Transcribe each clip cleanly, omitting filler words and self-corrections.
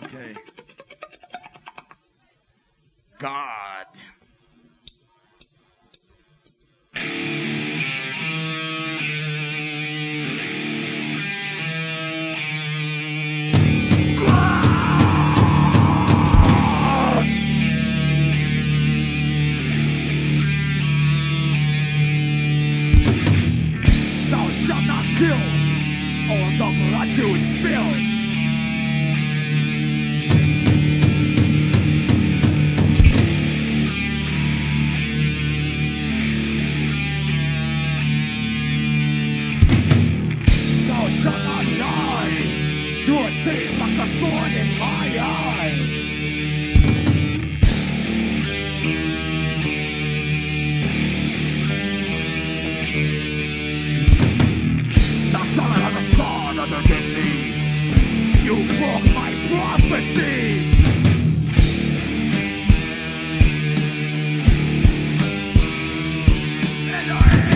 Okay. God. Thou shalt not kill, or the blood you spill. Thou shalt not lie, your teeth like a thorn in my eye. Thou shalt not have a thought other than me. You broke my prophecy. And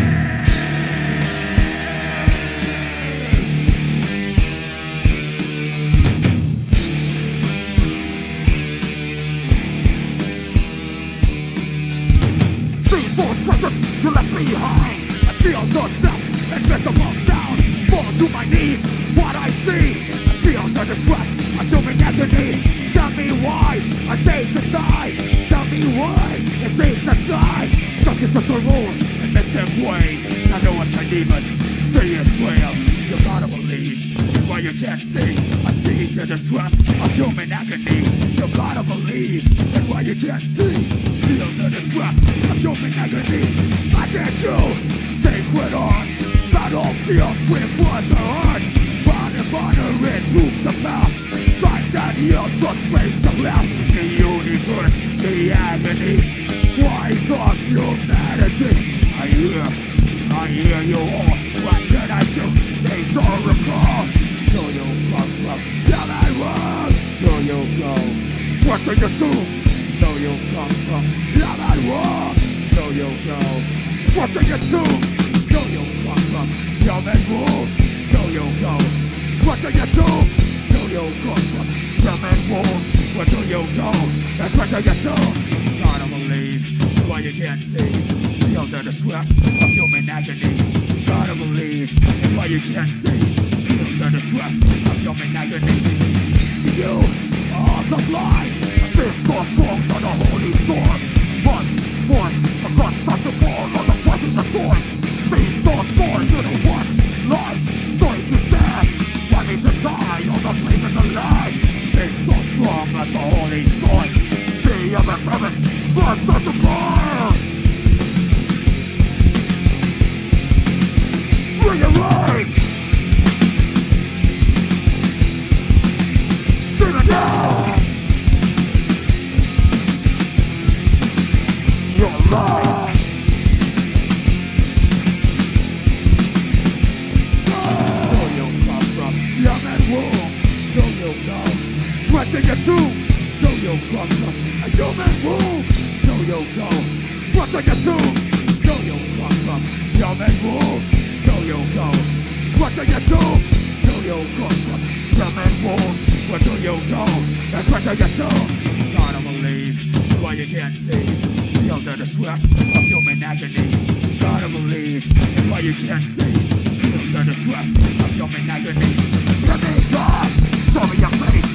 see for treasures you left behind. I feel the step invisible sound. Fall to my knees, what I see. I feel the distress, I'm doing agony. Tell me why I hate to die. Tell me why it seems to die. Justice is the rule in mystic ways. I know what I demon, see is real. You gotta believe in what you can't see. I see the distress of human agony. You gotta believe in what you can't see. Feel the distress of human agony. I can't do sacred art. Battlefield with blood to earn. Proud and honoring moves the path. Sight that yields the trace of left. The universe, the agony. Cries of humanity. I hear you all. What can I do? They don't recall. Do you come from that road? Do you go? What do you do? Do you come from that road? Do you go? What do you do? Do you come from human rules? Do you go? What do you do? Do you come from human rules? Where do you go? That's what do you do? Gotta believe what you can't see. Feel the distress of human agony. Gotta believe in what you can't see. Feel the distress of human agony. You are the blind. This force forms on the holy sword. One force across the wall on the fighting the sword. These thoughts born to the one life story to stand. Wanting to die on the place of the light. They so strong as the holy sword. The other purpose was such a fire. Bring it right. Bring it down. Your life. Do you know what do you do? Do you come from a human womb? Do you know what do you do? Do you come from human womb? Do you know what do you do? Do you come from human womb? What do you know? That's what do you do? Gotta believe what you can't see. Feel the distress of human agony. Gotta believe in what you can't see. Feel the distress of human agony. Let me die. Show me your face.